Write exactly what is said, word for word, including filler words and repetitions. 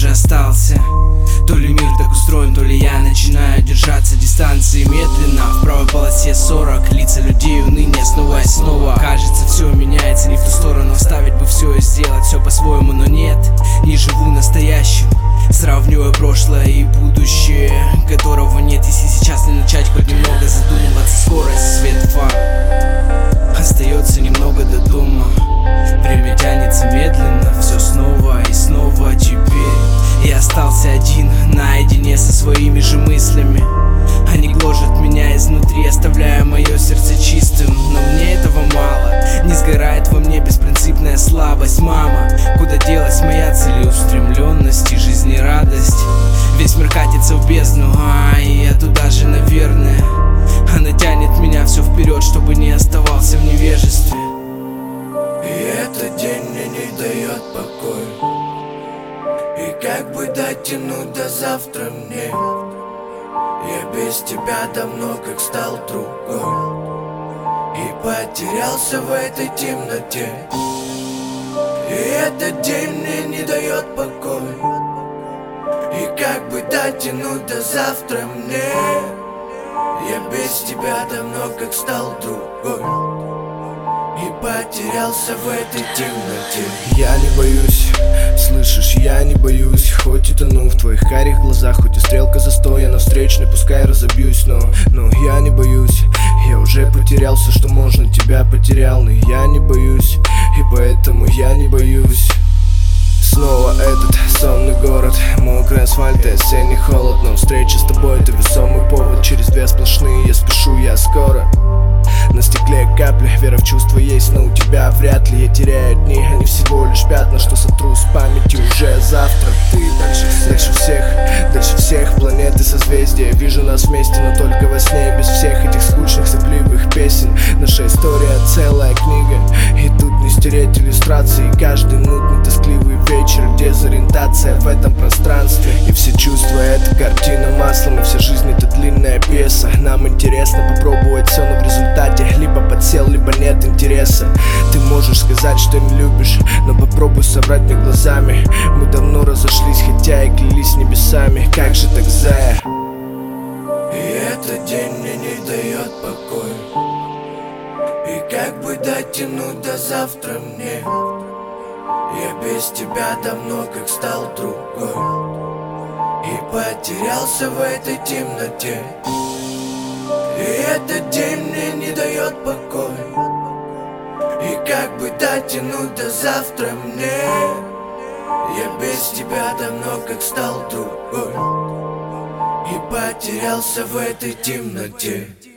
же остался. То ли мир так устроен, то ли я начинаю держаться дистанции. Медленно в правой полосе сорок, лица людей уныние снова и снова. Кажется, все меняется не в ту сторону, оставить бы все и сделать все по-своему, но нет. Не живу настоящим, сравнивая прошлое и будущее, которого нет. Если сейчас не начать хоть немного задумываться, скорость, свет, фар, остается немного до дома. Время тянется медленно, все снова и снова. Теперь я остался один, наедине со своими же мыслями. Они гложат меня изнутри, оставляя мое сердце чистым. Но мне этого мало, не сгорает во мне беспринципная слабость. Мама, куда делась моя целеустремленность и жизнерадость? Весь мир катится в бездну, а и я туда же, наверное. Она тянет меня все вперед, чтобы не оставался в невежестве. И этот день мне не дает покоя. И как бы дотянуть до завтра мне? Я без тебя давно как стал другой и потерялся в этой темноте. И этот день мне не дает покоя. И как бы дотянуть до завтра мне? Я без тебя давно как стал другой и потерялся в этой темноте. Я не боюсь, слышишь, я не боюсь. Хоть и тону в твоих карих глазах, хоть и стрелка застоя на встречной, пускай разобьюсь. Но, но я не боюсь, я уже потерялся, что можно, тебя потерял. Но я не боюсь, и поэтому я не боюсь. Снова этот сонный город, мокрый асфальт и осенний холод. Но встреча с тобой — это весомый повод. Через две сплошные я спешу, я скоро. На стекле капли, вера в чувства есть, но у тебя вряд ли. Я теряю дни, они всего лишь пятна, что сотру с памяти уже завтра. Ты дальше всех, дальше всех, дальше всех планеты, созвездия. Вижу нас вместе, но только во сне, без всех этих скучных сопливых песен. Наша история целая книга, и тут не стереть иллюстрации. Каждый нудный тоскливый вечер, дезориентация в этом пространстве. И все чувства — это картина маслом, и вся жизнь — это длинная пьеса. Нам интересно попробовать все, но в результате либо подсел, либо нет интереса. Ты можешь сказать, что не любишь, но попробуй соврать мне глазами. Мы давно разошлись, хотя и клялись небесами. Как же так, зая? И этот день мне не дает покоя. И как бы дотянуть до завтра мне? Я без тебя давно как стал другой и потерялся в этой темноте. И этот день мне не дает покоя. И как бы дотянуть до завтра мне? Я без тебя давно как стал другой и потерялся в этой темноте.